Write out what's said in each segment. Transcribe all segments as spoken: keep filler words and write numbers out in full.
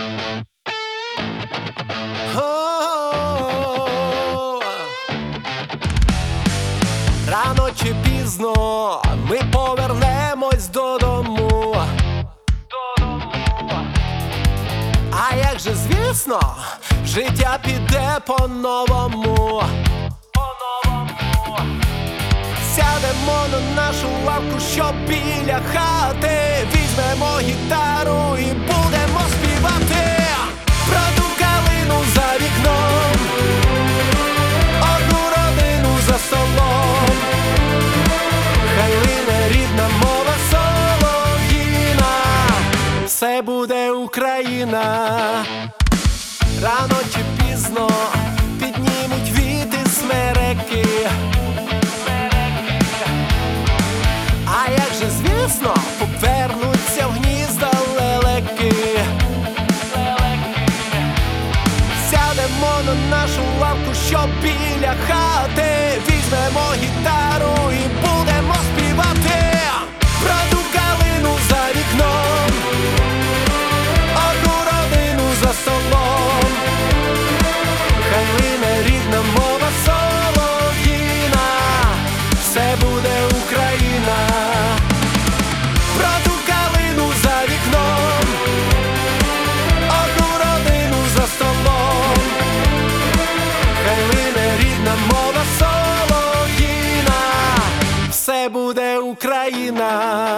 Рано чи пізно ми повернемось додому. А як же, звісно, життя піде по-новому. Сядемо на нашу лавку, що біля хати, візьмемо гітару і будемо співати про ту калину за вікном, одну родину за столом. Хай лине рідна мова солов'їна, все буде Україна. Рано чи пізно піднімуть віти смереки. А як же, звісно, повернуться в гнізда лелеки. Сядемо на нашу лавку, що біля хати, візьмемо гітару і будемо співати про ту калину за вікном, одну родину за столом. Хай лине рідна мова солов'їна, все буде Україна. Про ту калину за вікном, одну родину за столом. Хай лине рідна мова солов'їна, все буде Україна.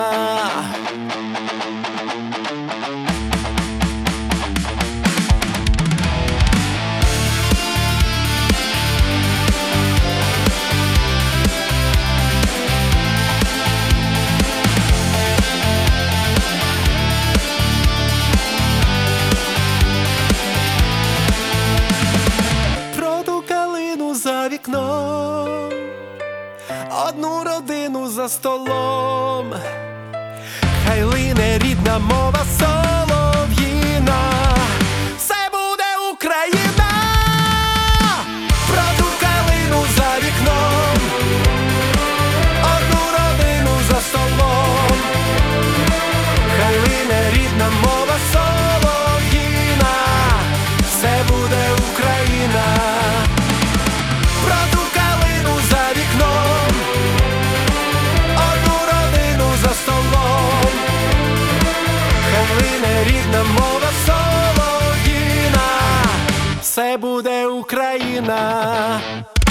За вікном, одну родину за столом. Хай лине рідна мова солов'їна, все буде Україна. Про ту калину за вікном, одну родину за столом. Хай лине рідна мова солов'їна, все буде Україна. Рідна мова солов'їна, все буде Україна.